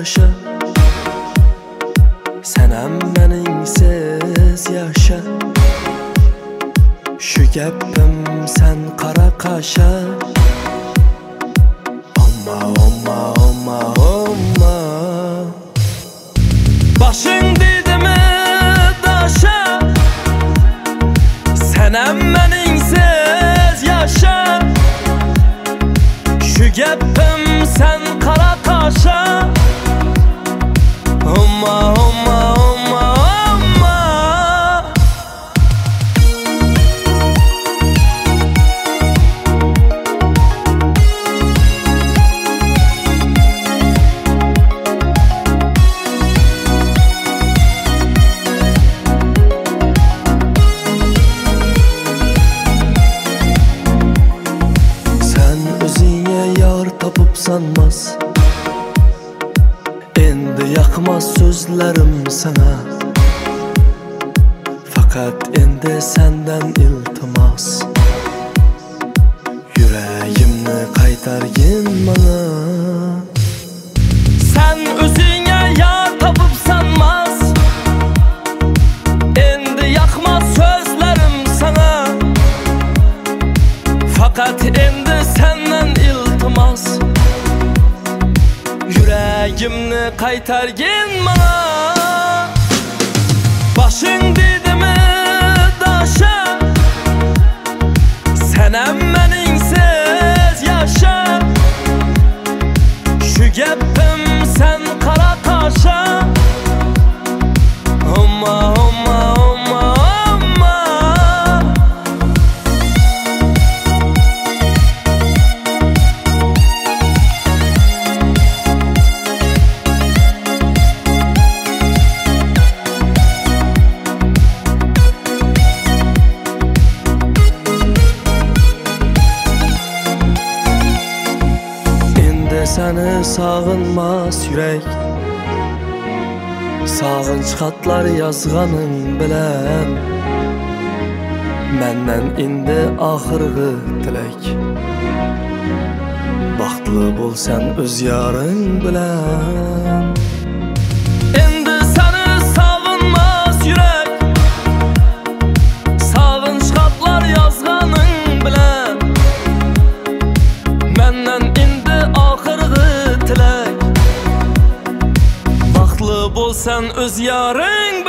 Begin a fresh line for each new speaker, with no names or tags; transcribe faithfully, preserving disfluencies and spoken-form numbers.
yaşa. Senəm meningsiz yaşa. Şu gepim sen qara qaşa. Amma, amma, amma, amma. Başın dedimi daşa. Senəm meningsiz yaşa. Şu gepim sen qara qaşa. Amma, amma, amma, amma. Sen özüne yar tapıp sanmaz. Endi yakmaz sözlerim sana. Fakat endi senden iltimas. Yüreğimni qaytargin bana. Sen özüne yar tapıp sanmaz. Endi yakmaz sözlerim sana. Fakat endi senden iltimas. Yüreğimni qaytargin bana. Başın dedimi daşa. Senəm meningsiz yaşa. Şu gepim sen qara qaşa. Amma, amma, amma, amma. Seni sağınmaz yürek. Sağınç xatlar yazğanın bilen. Menden indi ahırgı tilek. Baxtlı bolsan öz yarın bilen. Endi seni sağınmaz yürek. Sağınç xatlar yazğanın bilen. Menden indi ahırgı tilek. Baxtlı bolsan öz yarın